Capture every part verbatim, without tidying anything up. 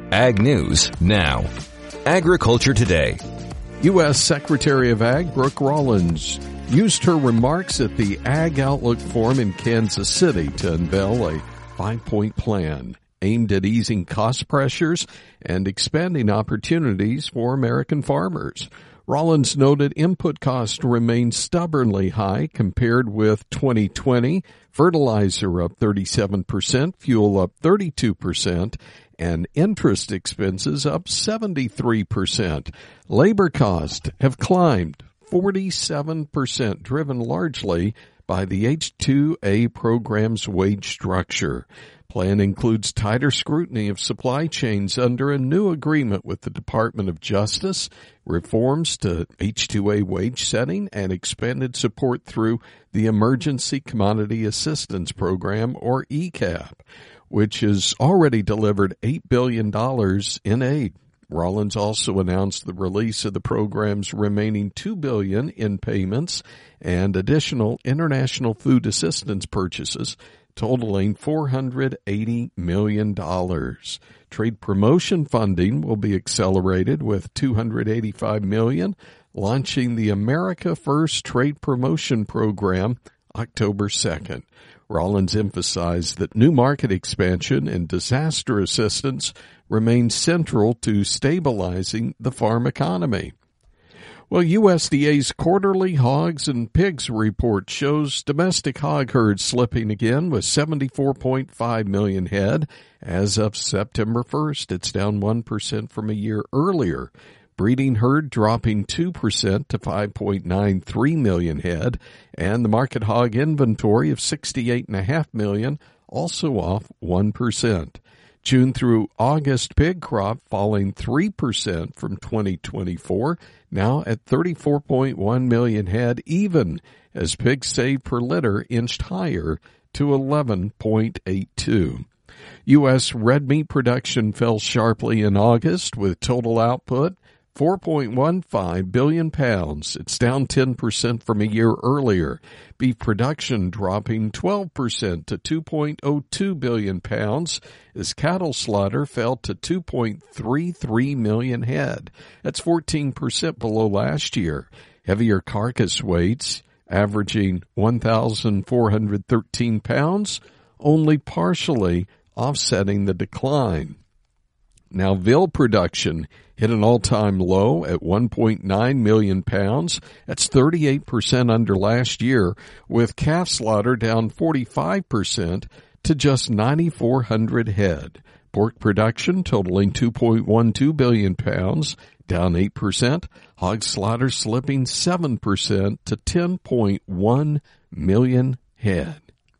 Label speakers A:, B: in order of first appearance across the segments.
A: Ag News Now. Agriculture Today.
B: U S. Secretary of Ag Brooke Rollins used her remarks at the Ag Outlook Forum in Kansas City to unveil a five-point plan aimed at easing cost pressures and expanding opportunities for American farmers. Rollins noted input costs remain stubbornly high compared with twenty twenty, fertilizer up thirty-seven percent, fuel up thirty-two percent, and interest expenses up seventy-three percent. Labor costs have climbed forty-seven percent, driven largely by the H two A program's wage structure. Plan includes tighter scrutiny of supply chains under a new agreement with the Department of Justice, reforms to H two A wage setting, and expanded support through the Emergency Commodity Assistance Program, or E C A P, which has already delivered eight billion dollars in aid. Rollins also announced the release of the program's remaining two billion dollars in payments and additional international food assistance purchases totaling four hundred eighty million dollars. Trade promotion funding will be accelerated with two hundred eighty-five million dollars, launching the America First Trade Promotion Program October second. Rollins emphasized that new market expansion and disaster assistance remain central to stabilizing the farm economy. Well, U S D A's quarterly hogs and pigs report shows domestic hog herd slipping again with seventy-four point five million head. As of September first, it's down one percent from a year earlier. Breeding herd dropping two percent to five point nine three million head, and the market hog inventory of sixty-eight point five million, also off one percent. June through August pig crop falling three percent from twenty twenty-four, now at thirty-four point one million head, even as pigs saved per litter inched higher to eleven point eight two. U S red meat production fell sharply in August with total output four point one five billion pounds. It's down ten percent from a year earlier. Beef production dropping twelve percent to two point oh two billion pounds as cattle slaughter fell to two point three three million head. That's fourteen percent below last year. Heavier carcass weights averaging one thousand four hundred thirteen pounds, only partially offsetting the decline. Now, veal production hit an all-time low at one point nine million pounds. That's thirty-eight percent under last year, with calf slaughter down forty-five percent to just nine thousand four hundred head. Pork production totaling two point one two billion pounds, down eight percent. Hog slaughter slipping seven percent to ten point one million head.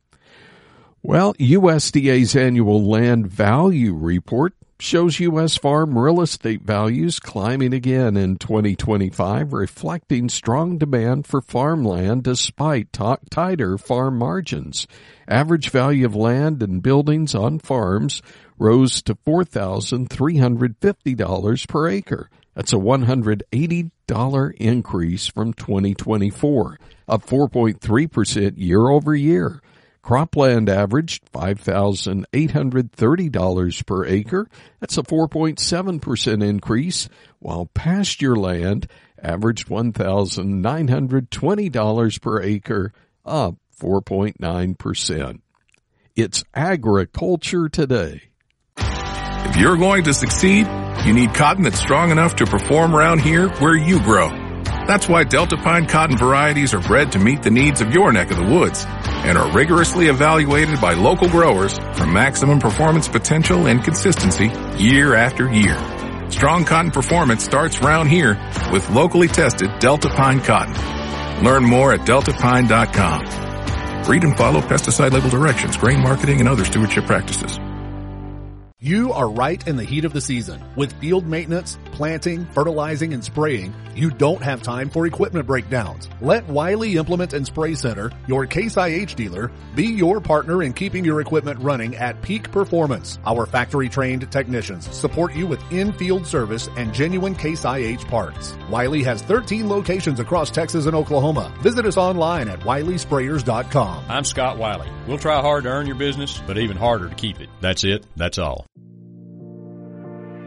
B: Well, U S D A's annual land value report shows U S farm real estate values climbing again in twenty twenty-five, reflecting strong demand for farmland despite t- tighter farm margins. Average value of land and buildings on farms rose to four thousand three hundred fifty dollars per acre. That's a one hundred eighty dollars increase from twenty twenty-four, up four point three percent year over year. Cropland averaged five thousand eight hundred thirty dollars per acre. That's a four point seven percent increase, while pasture land averaged one thousand nine hundred twenty dollars per acre, up four point nine percent. It's Agriculture Today.
C: If you're going to succeed, you need cotton that's strong enough to perform around here where you grow. That's why Delta Pine cotton varieties are bred to meet the needs of your neck of the woods and are rigorously evaluated by local growers for maximum performance potential and consistency year after year. Strong cotton performance starts round here with locally tested Delta Pine cotton. Learn more at delta pine dot com. Read and follow pesticide label directions, grain marketing, and other stewardship practices.
D: You are right in the heat of the season. With field maintenance, planting, fertilizing, and spraying, you don't have time for equipment breakdowns. Let Wiley Implement and Spray Center, your Case I H dealer, be your partner in keeping your equipment running at peak performance. Our factory-trained technicians support you with in-field service and genuine Case I H parts. Wiley has thirteen locations across Texas and Oklahoma. Visit us online at wiley sprayers dot com.
E: I'm Scott Wiley. We'll try hard to earn your business, but even harder to keep it. That's it. That's all.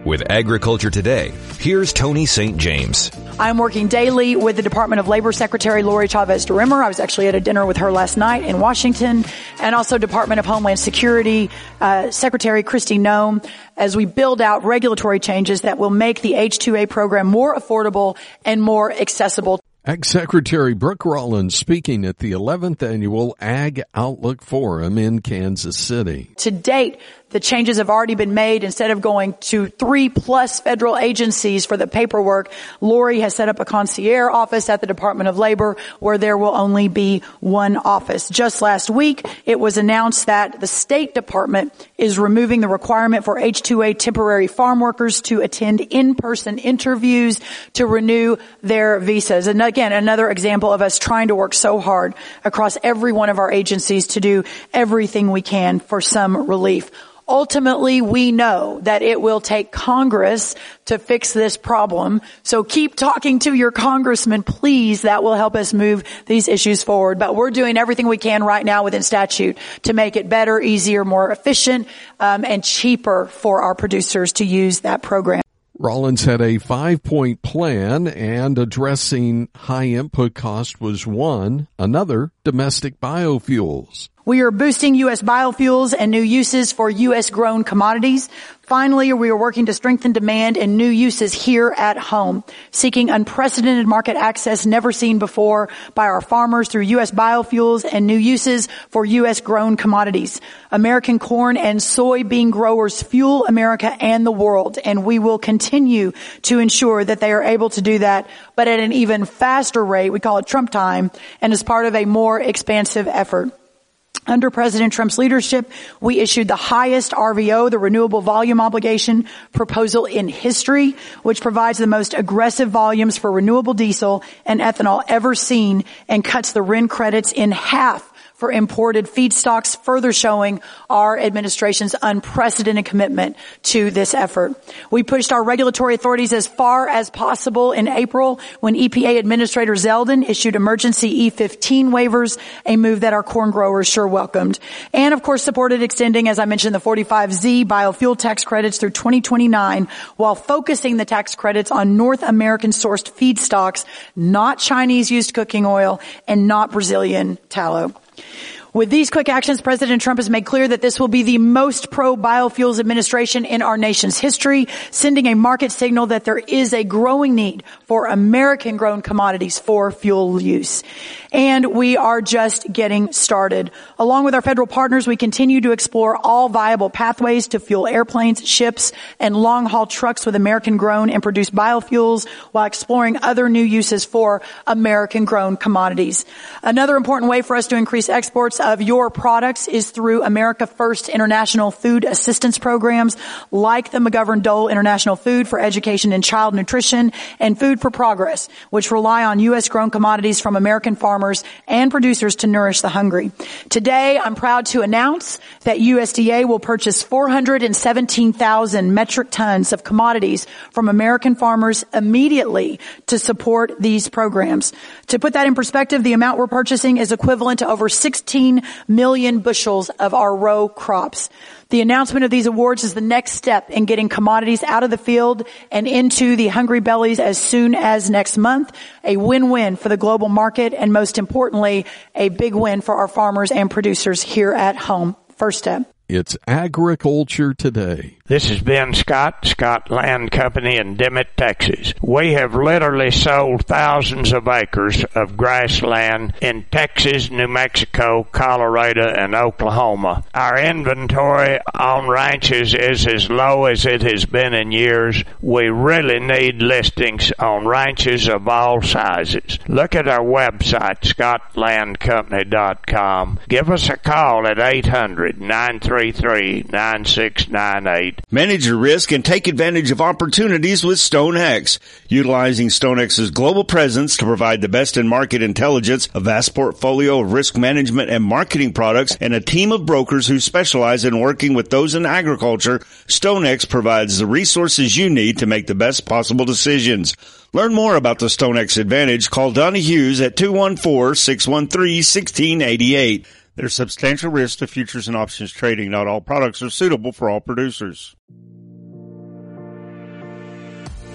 A: With Agriculture Today, here's Tony Saint James.
E: I'm working daily with the Department of Labor Secretary Lori Chavez de Rimmer. I was actually at a dinner with her last night in Washington, and also Department of Homeland Security uh, Secretary Kristi Noem, as we build out regulatory changes that will make the H two A program more affordable and more accessible.
B: Ag Secretary Brooke Rollins speaking at the eleventh Annual Ag Outlook Forum in Kansas City.
E: To date, the changes have already been made. Instead of going to three plus federal agencies for the paperwork, Lori has set up a concierge office at the Department of Labor where there will only be one office. Just last week, it was announced that the State Department is removing the requirement for H two A temporary farm workers to attend in-person interviews to renew their visas. And again, another example of us trying to work so hard across every one of our agencies to do everything we can for some relief. Ultimately, we know that it will take Congress to fix this problem. So keep talking to your congressman, please. That will help us move these issues forward. But we're doing everything we can right now within statute to make it better, easier, more efficient, um, and cheaper for our producers to use that program.
B: Rollins had a five-point plan, and addressing high input cost was one. Another, domestic biofuels.
E: We are boosting U S biofuels and new uses for U S-grown commodities. Finally, we are working to strengthen demand and new uses here at home, seeking unprecedented market access never seen before by our farmers through U S biofuels and new uses for U S-grown commodities. American corn and soybean growers fuel America and the world, and we will continue to ensure that they are able to do that, but at an even faster rate. We call it Trump time, and as part of a more expansive effort. Under President Trump's leadership, we issued the highest R V O, the Renewable Volume Obligation proposal in history, which provides the most aggressive volumes for renewable diesel and ethanol ever seen and cuts the R I N credits in half for imported feedstocks, further showing our administration's unprecedented commitment to this effort. We pushed our regulatory authorities as far as possible in April when E P A Administrator Zeldin issued emergency E fifteen waivers, a move that our corn growers sure welcomed. And of course supported extending, as I mentioned, the forty-five Z biofuel tax credits through twenty twenty-nine while focusing the tax credits on North American sourced feedstocks, not Chinese used cooking oil and not Brazilian tallow. With these quick actions, President Trump has made clear that this will be the most pro-biofuels administration in our nation's history, sending a market signal that there is a growing need for American-grown commodities for fuel use. And we are just getting started. Along with our federal partners, we continue to explore all viable pathways to fuel airplanes, ships, and long-haul trucks with American-grown and produced biofuels while exploring other new uses for American-grown commodities. Another important way for us to increase exports of your products is through America First International Food Assistance Programs like the McGovern-Dole International Food for Education and Child Nutrition and Food for Progress, which rely on U S-grown commodities from American farmers and producers to nourish the hungry. Today, I'm proud to announce that U S D A will purchase four hundred seventeen thousand metric tons of commodities from American farmers immediately to support these programs. To put that in perspective, the amount we're purchasing is equivalent to over sixteen million bushels of our row crops. The announcement of these awards is the next step in getting commodities out of the field and into the hungry bellies as soon as next month. A win-win for the global market and, most importantly, a big win for our farmers and producers here at home. First step.
B: It's Agriculture Today.
F: This is Ben Scott, Scott Land Company in Dimmitt, Texas. We have literally sold thousands of acres of grassland in Texas, New Mexico, Colorado, and Oklahoma. Our inventory on ranches is as low as it has been in years. We really need listings on ranches of all sizes. Look at our website, scott land company dot com. Give us a call at eight hundred, nine three three, nine six nine eight.
G: Manage your risk and take advantage of opportunities with StoneX. Utilizing StoneX's global presence to provide the best in market intelligence, a vast portfolio of risk management and marketing products, and a team of brokers who specialize in working with those in agriculture, StoneX provides the resources you need to make the best possible decisions. Learn more about the StoneX Advantage. Call Donnie Hughes at two one four, six one three, one six eight eight. There's substantial risk to futures and options trading. Not all products are suitable for all producers.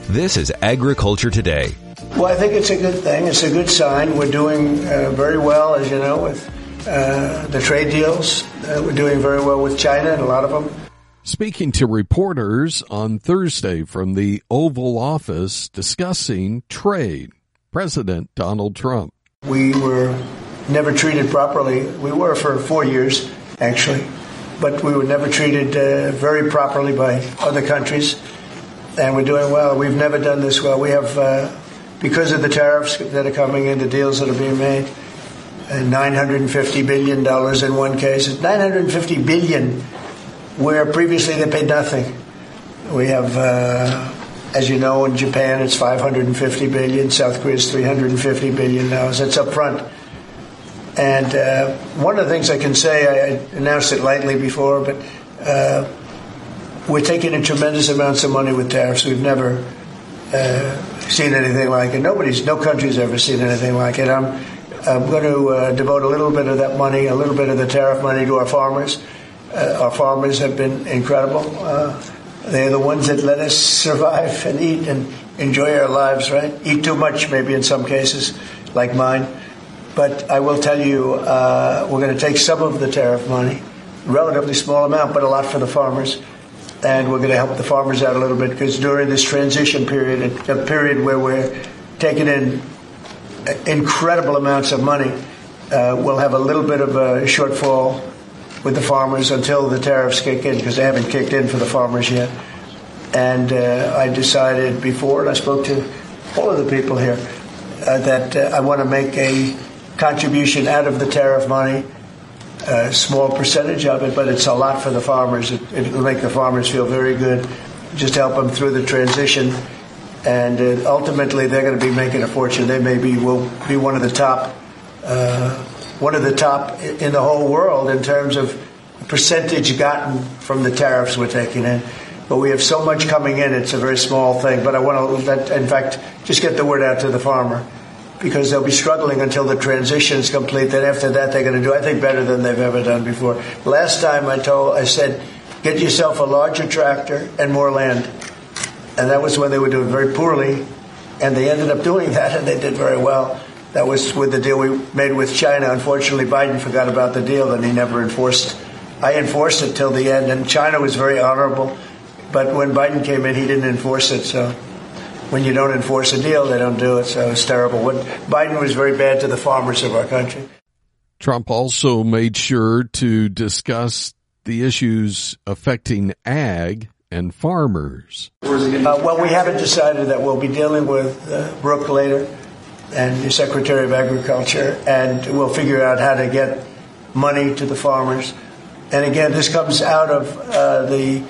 A: This is Agriculture Today.
H: Well, I think it's a good thing. It's a good sign. We're doing uh, very well, as you know, with uh, the trade deals. Uh, we're doing very well with China and a lot of them.
B: Speaking to reporters on Thursday from the Oval Office discussing trade, President Donald Trump.
H: We were never treated properly. We were for four years, actually, but we were never treated uh, very properly by other countries, and we're doing well. We've never done this well. We have, uh, because of the tariffs that are coming in, the deals that are being made, uh, nine hundred fifty billion dollars in one case. It's nine hundred fifty billion dollars where previously they paid nothing. We have, uh, as you know, in Japan it's five hundred fifty billion dollars, South Korea is three hundred fifty billion dollars. That's up front. And uh, one of the things I can say, I, I announced it lightly before, but uh, we're taking in tremendous amounts of money with tariffs. We've never uh, seen anything like it. Nobody's, no country's ever seen anything like it. I'm, I'm going to uh, devote a little bit of that money, a little bit of the tariff money to our farmers. Uh, our farmers have been incredible. Uh, they're the ones that let us survive and eat and enjoy our lives, right? Eat too much, maybe in some cases, like mine. But I will tell you, uh, we're going to take some of the tariff money, relatively small amount, but a lot for the farmers. And we're going to help the farmers out a little bit because during this transition period, a period where we're taking in incredible amounts of money, uh, we'll have a little bit of a shortfall with the farmers until the tariffs kick in, because they haven't kicked in for the farmers yet. And uh, I decided before, and I spoke to all of the people here, uh, that uh, I want to make a contribution out of the tariff money, a small percentage of it, but it's a lot for the farmers. It, it will make the farmers feel very good, just help them through the transition. And uh, ultimately, they're going to be making a fortune. They may be, will be one of the top uh one of the top in the whole world in terms of percentage gotten from the tariffs we're taking in. But we have so much coming in, it's a very small thing. But I want to, in fact, just get the word out to the farmer, because they'll be struggling until the transition is complete. Then after that, they're going to do, I think, better than they've ever done before. Last time I told, I said, get yourself a larger tractor and more land. And that was when they were doing very poorly. And they ended up doing that, and they did very well. That was with the deal we made with China. Unfortunately, Biden forgot about the deal, and he never enforced. I enforced it till the end, and China was very honorable. But when Biden came in, he didn't enforce it. So when you don't enforce a deal, they don't do it. So it's terrible. When Biden was very bad to the farmers of our country.
B: Trump also made sure to discuss the issues affecting ag and farmers.
H: Uh, well, we haven't decided that. We'll be dealing with uh, Brooke later, and the Secretary of Agriculture, and we'll figure out how to get money to the farmers. And again, this comes out of uh, the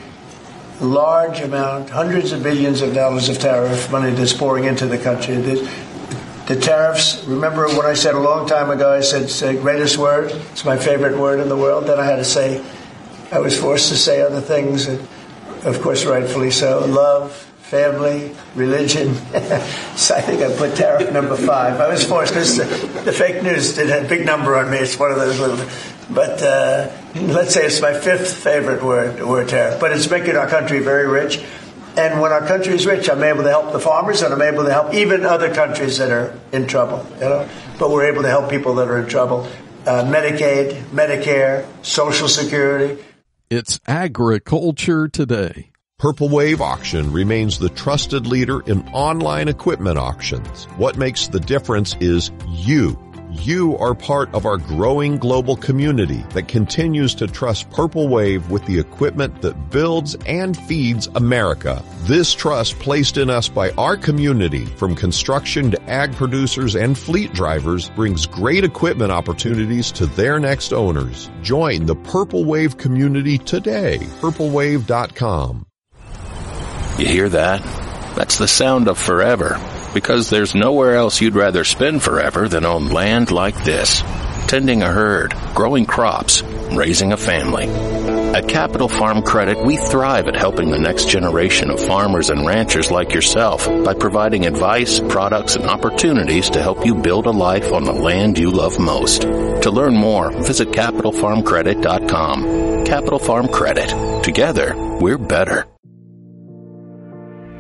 H: large amount, hundreds of billions of dollars of tariff money that's pouring into the country. The, the tariffs, remember what I said a long time ago, I said it's the greatest word, it's my favorite word in the world. Then I had to say, I was forced to say other things, and of course, rightfully so, love, family, religion. So I think I put tariff number five. I was forced because the, the fake news did a big number on me. It's one of those little, but uh, let's say it's my fifth favorite word, the word tariff. But it's making our country very rich. And when our country is rich, I'm able to help the farmers, and I'm able to help even other countries that are in trouble. You know, but we're able to help people that are in trouble. Uh, Medicaid, Medicare, Social Security.
B: It's Agriculture Today.
I: Purple Wave Auction remains the trusted leader in online equipment auctions. What makes the difference is you. You are part of our growing global community that continues to trust Purple Wave with the equipment that builds and feeds America. This trust placed in us by our community, from construction to ag producers and fleet drivers, brings great equipment opportunities to their next owners. Join the Purple Wave community today. purple wave dot com.
J: You hear that? That's the sound of forever. Because there's nowhere else you'd rather spend forever than on land like this. Tending a herd, growing crops, raising a family. At Capital Farm Credit, we thrive at helping the next generation of farmers and ranchers like yourself by providing advice, products, and opportunities to help you build a life on the land you love most. To learn more, visit capital farm credit dot com. Capital Farm Credit. Together, we're better.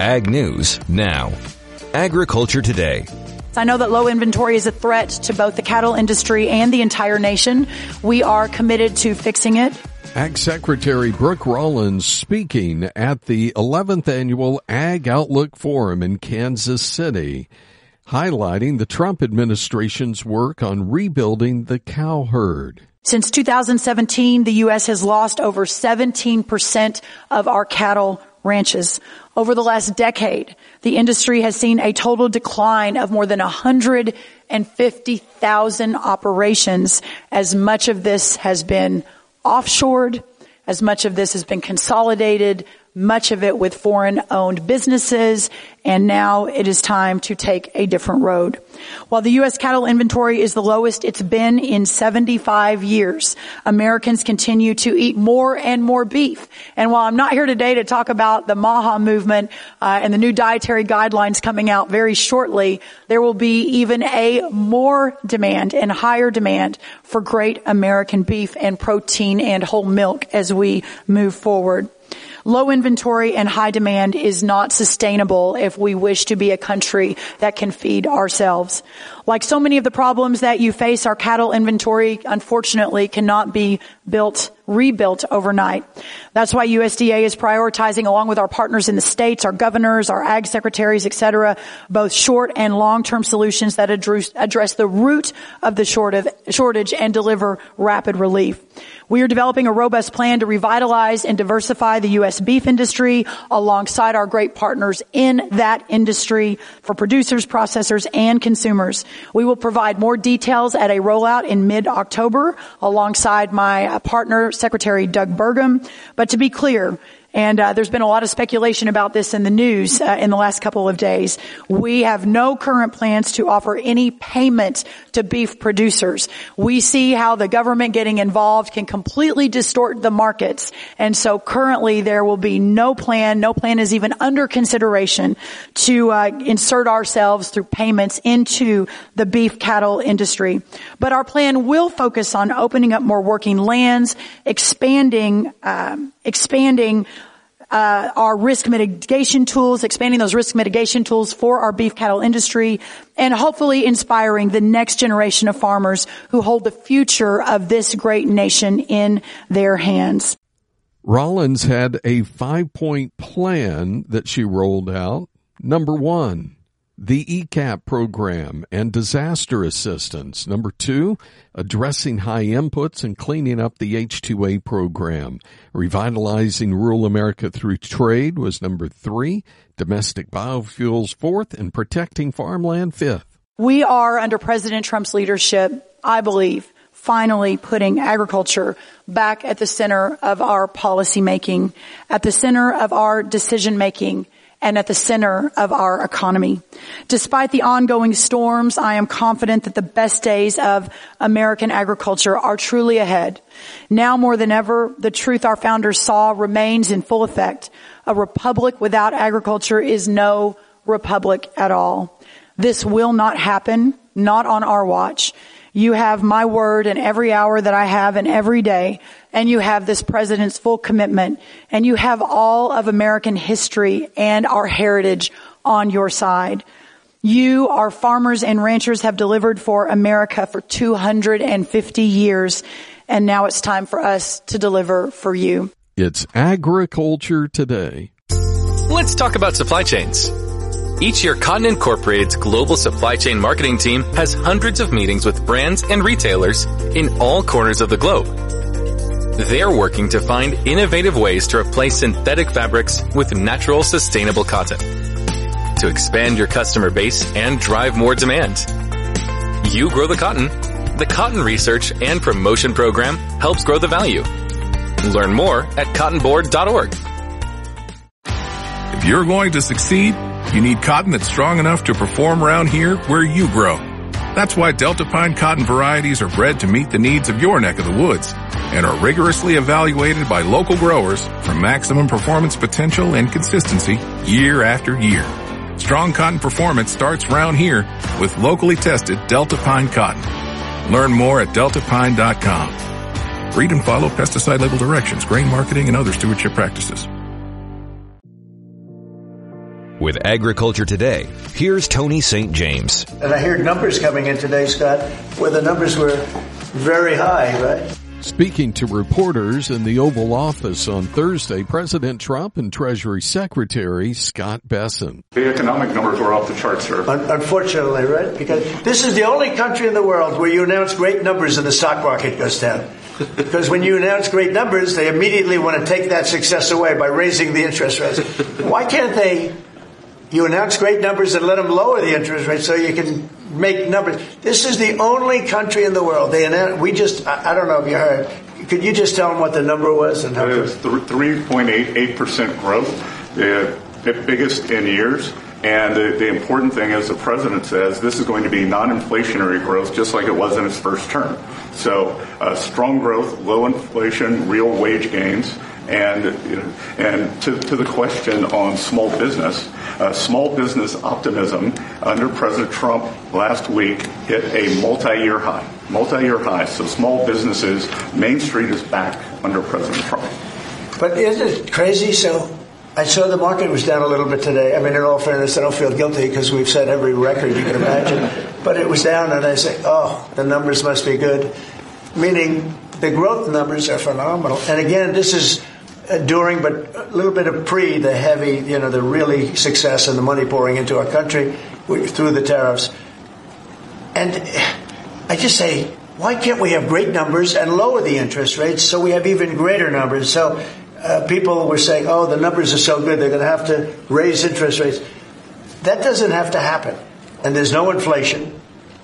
A: Ag News now. Agriculture Today.
E: I know that low inventory is a threat to both the cattle industry and the entire nation. We are committed to fixing it.
B: Ag Secretary Brooke Rollins speaking at the eleventh Annual Ag Outlook Forum in Kansas City, highlighting the Trump administration's work on rebuilding the cow herd.
E: Since two thousand seventeen, the U S has lost over seventeen percent of our cattle ranches. Over the last decade, the industry has seen a total decline of more than one hundred fifty thousand operations, as much of this has been offshored, as much of this has been consolidated, much of it with foreign-owned businesses, and now it is time to take a different road. While the U S cattle inventory is the lowest it's been in seventy-five years, Americans continue to eat more and more beef. And while I'm not here today to talk about the MAHA movement uh, and the new dietary guidelines coming out very shortly, there will be even a more demand and higher demand for great American beef and protein and whole milk as we move forward. Low inventory and high demand is not sustainable if we wish to be a country that can feed ourselves. Like so many of the problems that you face, our cattle inventory, unfortunately, cannot be built, rebuilt overnight. That's why U S D A is prioritizing, along with our partners in the states, our governors, our ag secretaries, et cetera, both short and long-term solutions that address, address the root of the shortage and deliver rapid relief. We are developing a robust plan to revitalize and diversify the U S beef industry alongside our great partners in that industry for producers, processors, and consumers. We will provide more details at a rollout in mid-October alongside my partner, Secretary Doug Burgum. But to be clear, and uh, there's been a lot of speculation about this in the news uh, in the last couple of days, we have no current plans to offer any payment to beef producers. We see how the government getting involved can completely distort the markets. And so currently there will be no plan, no plan is even under consideration to uh, insert ourselves through payments into the beef cattle industry. But our plan will focus on opening up more working lands, expanding, um, expanding Uh, our risk mitigation tools, expanding those risk mitigation tools for our beef cattle industry, and hopefully inspiring the next generation of farmers who hold the future of this great nation in their hands.
B: Rollins had a five-point plan that she rolled out. Number one, the E CAP program and disaster assistance. Number two, addressing high inputs and cleaning up the H two A program. Revitalizing rural America through trade was number three. Domestic biofuels fourth, and protecting farmland fifth.
E: We are, under President Trump's leadership, I believe, finally putting agriculture back at the center of our policy making, at the center of our decision making, and at the center of our economy. Despite the ongoing storms, I am confident that the best days of American agriculture are truly ahead. Now more than ever, the truth our founders saw remains in full effect. A republic without agriculture is no republic at all. This will not happen, not on our watch. You have my word in every hour that I have and every day, and you have this president's full commitment, and you have all of American history and our heritage on your side. You, our farmers and ranchers, have delivered for America for two hundred fifty years, and now it's time for us to deliver for you.
B: It's Agriculture Today.
K: Let's talk about supply chains. Each year, Cotton Incorporated's global supply chain marketing team has hundreds of meetings with brands and retailers in all corners of the globe. They're working to find innovative ways to replace synthetic fabrics with natural, sustainable cotton, to expand your customer base and drive more demand. You grow the cotton. The Cotton Research and Promotion Program helps grow the value. Learn more at cotton board dot org.
C: If you're going to succeed, you need cotton that's strong enough to perform around here where you grow. That's why Delta Pine cotton varieties are bred to meet the needs of your neck of the woods and are rigorously evaluated by local growers for maximum performance potential and consistency year after year. Strong cotton performance starts round here with locally tested Delta Pine cotton. Learn more at delta pine dot com. Read and follow pesticide label directions, grain marketing, and other stewardship practices.
A: With Agriculture Today, here's Tony Saint James.
H: And I hear numbers coming in today, Scott, where the numbers were very high, right?
B: Speaking to reporters in the Oval Office on Thursday, President Trump and Treasury Secretary Scott Bessent.
L: The economic numbers were off the charts, sir.
H: Un- unfortunately, right? Because this is the only country in the world where you announce great numbers and the stock market goes down. Because when you announce great numbers, they immediately want to take that success away by raising the interest rates. Why can't they, you announce great numbers and let them lower the interest rate so you can make numbers? This is the only country in the world. They announce, we just, I, I don't know if you heard, could you just tell them what the number was? And how
L: it was three point eight eight percent growth, the biggest in years. And the, the important thing is the president says this is going to be non-inflationary growth, just like it was in his first term. So uh, strong growth, low inflation, real wage gains. And you know, and to, to the question on small business, uh, small business optimism under President Trump last week hit a multi-year high, multi-year high. So small businesses, Main Street is back under President Trump.
H: But isn't it crazy? So I saw the market was down a little bit today. I mean, in all fairness, I don't feel guilty because we've set every record you can imagine. But it was down, and I say, oh, the numbers must be good. Meaning the growth numbers are phenomenal. And again, this is during, but a little bit of pre the heavy, you know, the really success and the money pouring into our country through the tariffs. And I just say, why can't we have great numbers and lower the interest rates so we have even greater numbers? So uh, people were saying, oh, the numbers are so good, they're going to have to raise interest rates. That doesn't have to happen. And there's no inflation.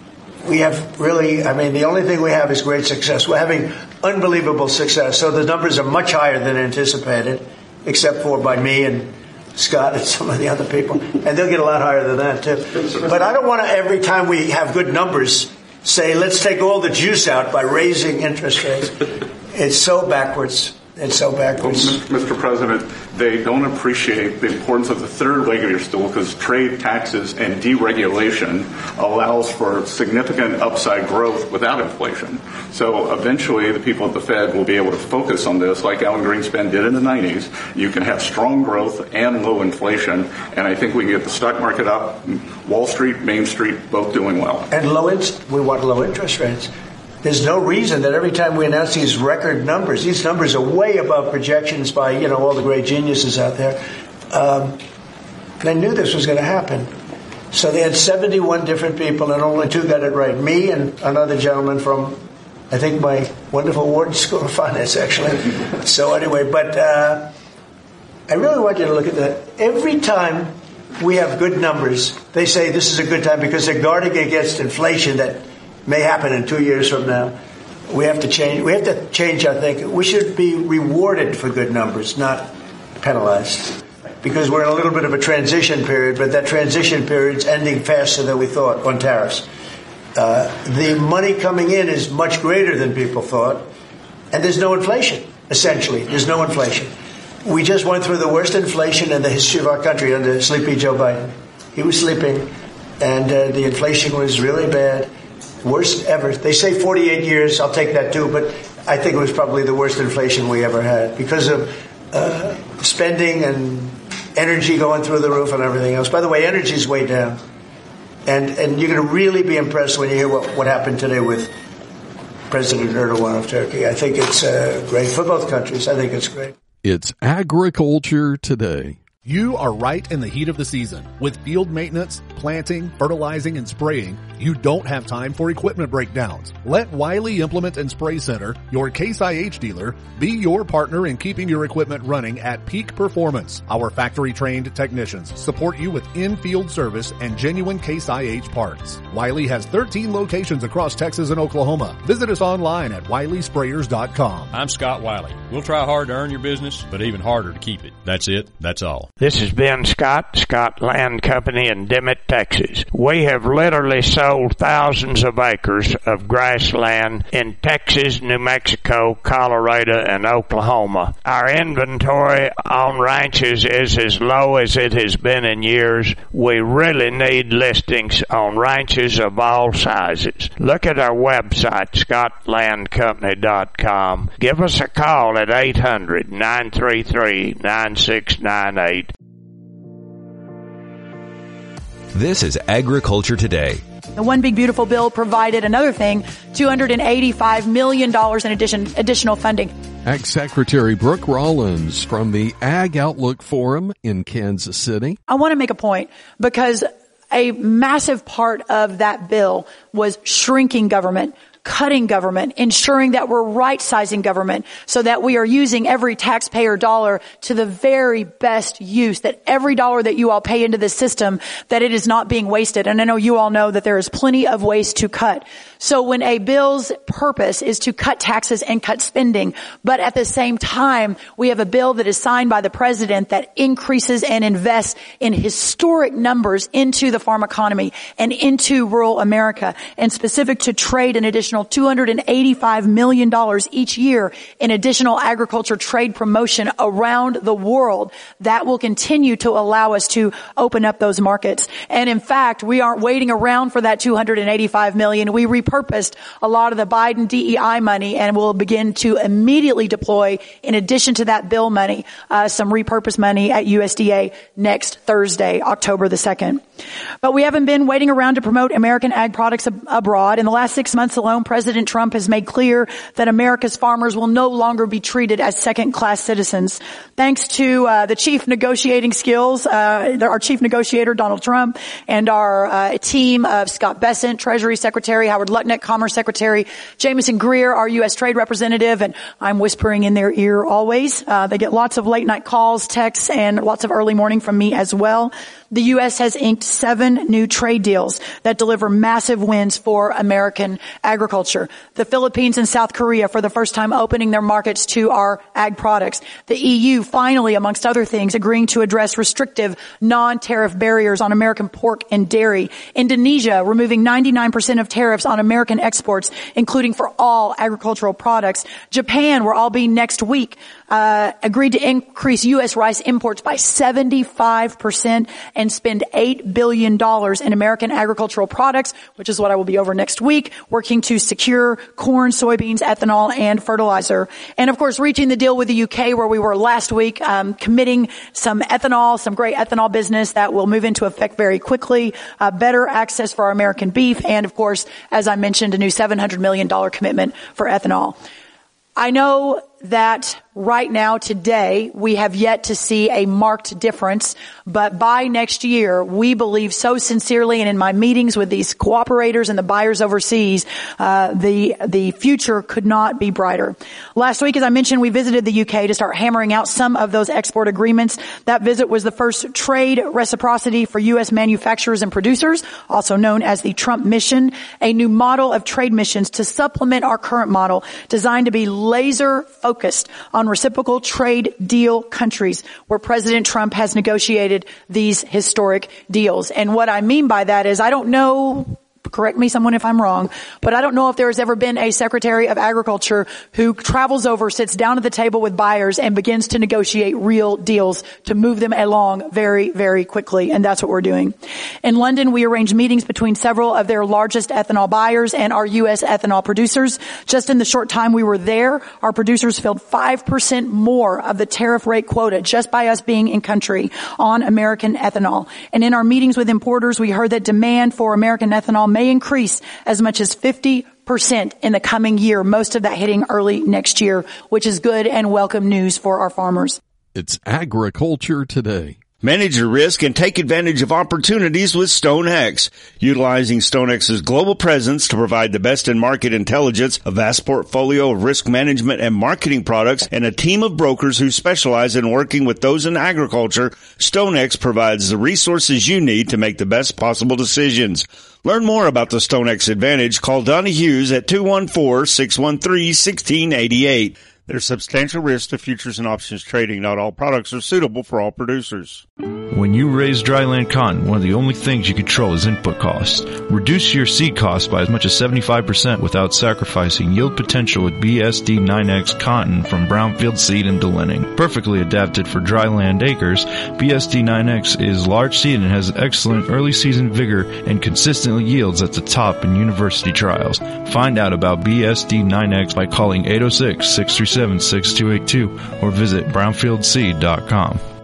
H: We have really, I mean, the only thing we have is great success. We're having unbelievable success. So the numbers are much higher than anticipated, except for by me and Scott and some of the other people. And they'll get a lot higher than that, too. But I don't want to, every time we have good numbers, say, let's take all the juice out by raising interest rates. It's so backwards. It's so backwards.
L: Well, Mister President, they don't appreciate the importance of the third leg of your stool because trade, taxes, and deregulation allows for significant upside growth without inflation. So eventually the people at the Fed will be able to focus on this like Alan Greenspan did in the nineties. You can have strong growth and low inflation, and I think we can get the stock market up, Wall Street, Main Street, both doing well.
H: And low in- we want low interest rates. There's no reason that every time we announce these record numbers, these numbers are way above projections by, you know, all the great geniuses out there. Um, they knew this was going to happen. So they had seventy-one different people and only two got it right. Me and another gentleman from, I think, my wonderful Wharton School of Finance, actually. So anyway, but uh, I really want you to look at that. Every time we have good numbers, they say this is a good time because they're guarding against inflation that may happen in two years from now. We have to change. We have to change our thinking. We should be rewarded for good numbers, not penalized, because we're in a little bit of a transition period. But that transition period's ending faster than we thought on tariffs. Uh, the money coming in is much greater than people thought, and there's no inflation. Essentially, there's no inflation. We just went through the worst inflation in the history of our country under sleepy Joe Biden. He was sleeping, and uh, the inflation was really bad. Worst ever. They say forty-eight years. I'll take that too. But I think it was probably the worst inflation we ever had because of uh, spending and energy going through the roof and everything else. By the way, energy's way down. And and you're going to really be impressed when you hear what, what happened today with President Erdogan of Turkey. I think it's uh, great for both countries. I think it's great.
B: It's Agriculture Today.
D: You are right in the heat of the season. With field maintenance, planting, fertilizing, and spraying, you don't have time for equipment breakdowns. Let Wiley Implement and Spray Center, your Case I H dealer, be your partner in keeping your equipment running at peak performance. Our factory-trained technicians support you with in-field service and genuine Case I H parts. Wiley has thirteen locations across Texas and Oklahoma. Visit us online at wiley sprayers dot com.
M: I'm Scott Wiley. We'll try hard to earn your business, but even harder to keep it. That's it. That's all.
F: This is Ben Scott, Scott Land Company in Dimmitt, Texas. We have literally sold thousands of acres of grassland in Texas, New Mexico, Colorado, and Oklahoma. Our inventory on ranches is as low as it has been in years. We really need listings on ranches of all sizes. Look at our website, scott land company dot com. Give us a call at eight hundred, nine three three, nine six nine eight.
A: This is Agriculture Today.
E: The One Big Beautiful Bill provided another thing, two hundred eighty-five million dollars in addition, additional funding.
B: Ag Secretary Brooke Rollins from the Ag Outlook Forum in Kansas City.
E: I want to make a point because a massive part of that bill was shrinking government, cutting government, ensuring that we're right-sizing government so that we are using every taxpayer dollar to the very best use, that every dollar that you all pay into the system, that it is not being wasted. And I know you all know that there is plenty of ways to cut. So when a bill's purpose is to cut taxes and cut spending, but at the same time, we have a bill that is signed by the president that increases and invests in historic numbers into the farm economy and into rural America, and specific to trade, an additional two hundred eighty-five million dollars each year in additional agriculture trade promotion around the world. That will continue to allow us to open up those markets. And in fact, we aren't waiting around for that two hundred eighty-five million dollars. We repurposed a lot of the Biden D E I money and will begin to immediately deploy, in addition to that bill money, uh, some repurposed money at U S D A next Thursday, October the second. But we haven't been waiting around to promote American ag products ab- abroad. In the last six months alone, President Trump has made clear that America's farmers will no longer be treated as second-class citizens. Thanks to uh, the chief negotiating skills, uh, our chief negotiator, Donald Trump, and our uh, team of Scott Bessent, Treasury Secretary, Howard Lutnick, Commerce Secretary, Jameson Greer, our U S Trade Representative, and I'm whispering in their ear always. Uh, they get lots of late-night calls, texts, and lots of early morning from me as well. The U S has inked seven new trade deals that deliver massive wins for American agriculture. The Philippines and South Korea, for the first time, opening their markets to our ag products. The E U, finally, amongst other things, agreeing to address restrictive non-tariff barriers on American pork and dairy. Indonesia, removing ninety-nine percent of tariffs on American exports, including for all agricultural products. Japan, where I'll be next week, uh, agreed to increase U S rice imports by seventy-five percent and spend eight billion dollars in American agricultural products, which is what I will be over next week, working to secure corn, soybeans, ethanol, and fertilizer. And of course, reaching the deal with the U K, where we were last week, um, committing some ethanol, some great ethanol business that will move into effect very quickly, uh, better access for our American beef, and of course, as I mentioned, a new seven hundred million dollars commitment for ethanol. I know that right now, today, we have yet to see a marked difference, but by next year, we believe so sincerely, and in my meetings with these cooperators and the buyers overseas, uh, the the future could not be brighter. Last week, as I mentioned, we visited the U K to start hammering out some of those export agreements. That visit was the first trade reciprocity for U S manufacturers and producers, also known as the Trump Mission, a new model of trade missions to supplement our current model, designed to be laser focused on reciprocal trade deal countries where President Trump has negotiated these historic deals. And what I mean by that is, I don't know, correct me someone if I'm wrong, but I don't know if there has ever been a Secretary of Agriculture who travels over, sits down at the table with buyers, and begins to negotiate real deals to move them along very, very quickly. And that's what we're doing. In London, we arranged meetings between several of their largest ethanol buyers and our U S ethanol producers. Just in the short time we were there, our producers filled five percent more of the tariff rate quota just by us being in country on American ethanol. And in our meetings with importers, we heard that demand for American ethanol may increase as much as fifty percent in the coming year, most of that hitting early next year, which is good and welcome news for our farmers.
B: It's Agriculture Today.
G: Manage your risk and take advantage of opportunities with StoneX. Utilizing StoneX's global presence to provide the best in market intelligence, a vast portfolio of risk management and marketing products, and a team of brokers who specialize in working with those in agriculture, StoneX provides the resources you need to make the best possible decisions. Learn more about the StoneX Advantage. Call Donnie Hughes at two one four, six one three, one six eight eight. There's substantial risk to futures and options trading. Not all products are suitable for all producers.
N: When you raise dryland cotton, one of the only things you control is input costs. Reduce your seed costs by as much as seventy-five percent without sacrificing yield potential with B S D nine X cotton from Brownfield Seed in Delenning. Perfectly adapted for dryland acres, B S D nine X is large seed and has excellent early season vigor and consistently yields at the top in university trials. Find out about B S D nine X by calling eight oh six, six three seven, six two eight two or visit brownfield seed dot com.